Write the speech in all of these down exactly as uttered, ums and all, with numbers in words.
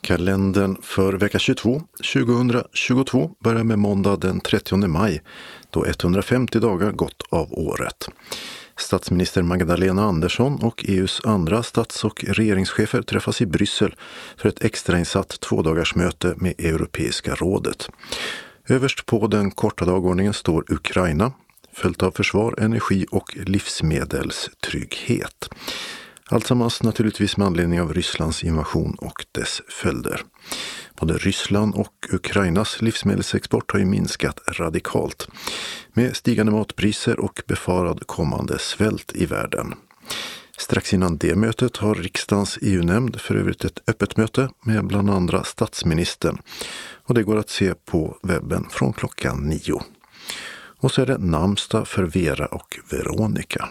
Kalendern för vecka tjugotvå tjugohundratjugotvå börjar med måndag den trettionde maj, då etthundrafemtio dagar gått av året. Statsminister Magdalena Andersson och E U:s andra stats- och regeringschefer träffas i Bryssel för ett extrainsatt tvådagarsmöte med Europeiska rådet. Överst på den korta dagordningen står Ukraina, följt av försvar, energi och livsmedelstrygghet. Alltsammans naturligtvis med anledning av Rysslands invasion och dess följder. Både Ryssland och Ukrainas livsmedelsexport har ju minskat radikalt med stigande matpriser och befarad kommande svält i världen. Strax innan det mötet har riksdagens E U-nämnd för övrigt ett öppet möte med bland andra statsministern, och det går att se på webben från klockan nio. Och så är det namnsdag för Vera och Veronica.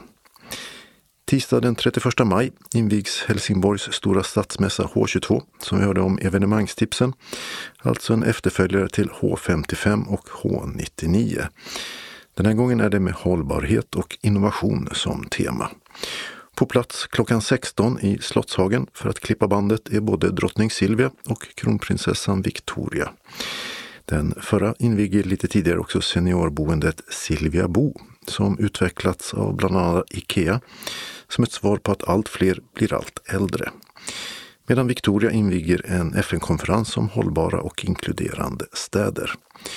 Tisdag den trettioförsta maj invigs Helsingborgs stora stadsmässa H tjugotvå, som vi hörde om evenemangstipsen, alltså en efterföljare till H femtiofem och H nittionio. Den här gången är det med hållbarhet och innovation som tema. På plats klockan sexton i Slottshagen för att klippa bandet är både drottning Silvia och kronprinsessan Victoria. Den förra inviger lite tidigare också seniorboendet Silvia Bo, som utvecklats av bland annat IKEA som ett svar på att allt fler blir allt äldre. Medan Victoria inviger en F N-konferens om hållbara och inkluderande städer.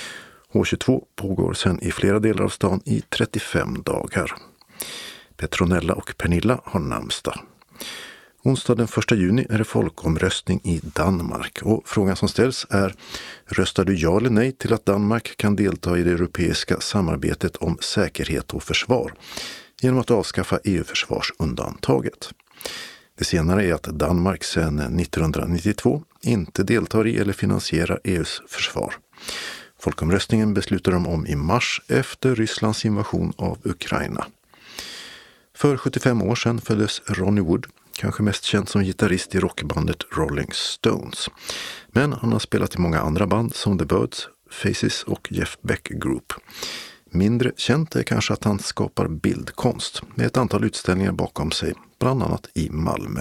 H tjugotvå pågår sedan i flera delar av stan i trettiofem dagar. Petronella och Pernilla har namnsdag. Onsdag den första juni är det folkomröstning i Danmark, och frågan som ställs är: röstar du ja eller nej till att Danmark kan delta i det europeiska samarbetet om säkerhet och försvar genom att avskaffa E U-försvarsundantaget? Det senare är att Danmark sedan nittonhundranittiotvå inte deltar i eller finansierar E U:s försvar. Folkomröstningen beslutar de om i mars efter Rysslands invasion av Ukraina. För sjuttiofem år sedan föddes Ronnie Wood, kanske mest känd som gitarrist i rockbandet Rolling Stones. Men han har spelat i många andra band som The Birds, Faces och Jeff Beck Group. Mindre känt är kanske att han skapar bildkonst med ett antal utställningar bakom sig, bland annat i Malmö.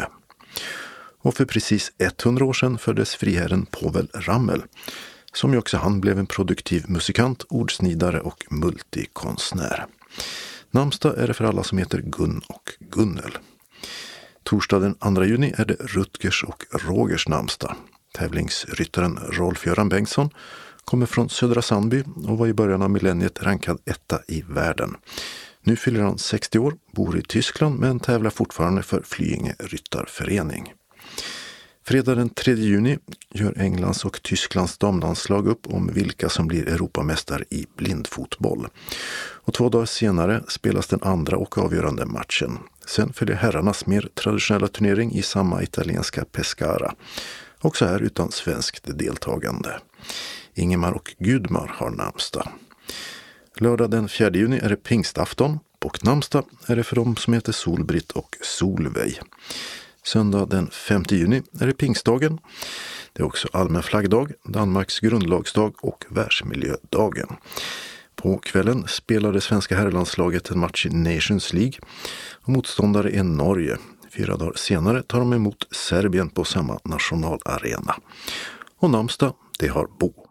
Och för precis hundra år sedan föddes friherren Povel Ramel, som ju också han blev en produktiv musikant, ordsnidare och multikonstnär. Namnsdag är det för alla som heter Gun och Gunnel. Torsdag den andra juni är det Rutgers och Rogers namnsdag. Tävlingsryttaren Rolf-Göran Bengtsson kommer från Södra Sandby och var i början av millenniet rankad etta i världen. Nu fyller han sextio år, bor i Tyskland men tävlar fortfarande för Flyinge ryttarförening. Fredag den tredje juni gör Englands och Tysklands damlandslag upp om vilka som blir Europamästare i blindfotboll. Och två dagar senare spelas den andra och avgörande matchen. Sen följer herrarnas mer traditionella turnering i samma italienska Pescara. Också här utan svenskt deltagande. Ingemar och Gudmar har namnsdag. Lördag den fjärde juni är det pingstafton, och namnsdag är det för dem som heter Solbritt och Solveig. Söndag den femte juni är det pingstdagen. Det är också allmän flaggdag, Danmarks grundlagsdag och världsmiljödagen. På kvällen spelar det svenska herrlandslaget en match i Nations League, och motståndare är Norge. Fyra dagar senare tar de emot Serbien på samma nationalarena. Och namnsdag, det har Bo.